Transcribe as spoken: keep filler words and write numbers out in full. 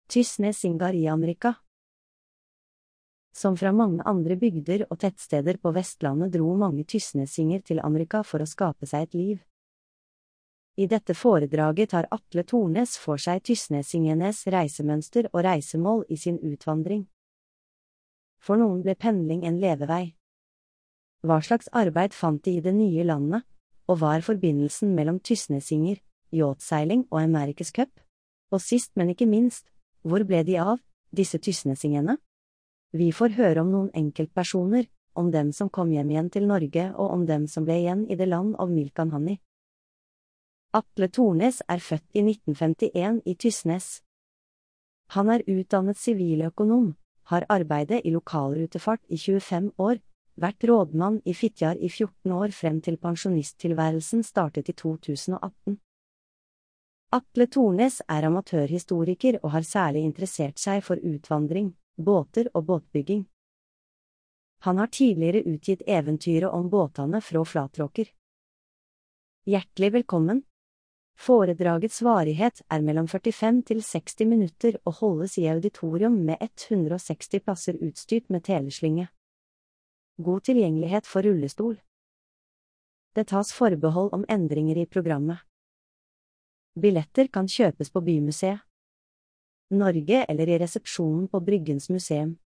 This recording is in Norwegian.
Tysnesingar i Amerika. Som fra mange andre bygder og tettsteder på Vestlandet dro mange tysnesinger til Amerika for å skape seg et liv. I dette foredraget tar Atle Tornes for seg tysnesingenes reisemønster og reisemål i sin utvandring. For noen ble pendling en levevei. Hva slags arbeid fant de i det nye landet, og hva er forbindelsen mellom tysnesinger, yachtseiling og America's Cup? Og sist, men ikke minst, hvor ble de av, disse tysnesingene? Vi får høre om noen enkeltpersoner, om dem som kom hjem igjen til Norge og om dem som ble igjen i det land av milk and honey. Atle Tornes er født i nitten femtien i Tysnes. Han er utdannet siviløkonom, har arbeidet i lokalrutefart i tjuefem år, vært rådmann i Fitjar i fjorten år frem til pensjonisttilværelsen startet i to tusen og atten. Atle Tornes er amatørhistoriker og har særlig interessert seg for utvandring, båter og båtbygging. Han har tidligere utgitt eventyret om båtene fra Flatråker. Hjertelig velkommen! Foredragets varighet er mellom førtifem til seksti minutter og holdes i auditorium med hundre og seksti plasser utstyrt med teleslynge. God tilgjengelighet for rullestol. Det tas forbehold om endringer i programmet. Billetter kan kjøpes på Bymuseet Norge eller i resepsjonen på Bryggens museum.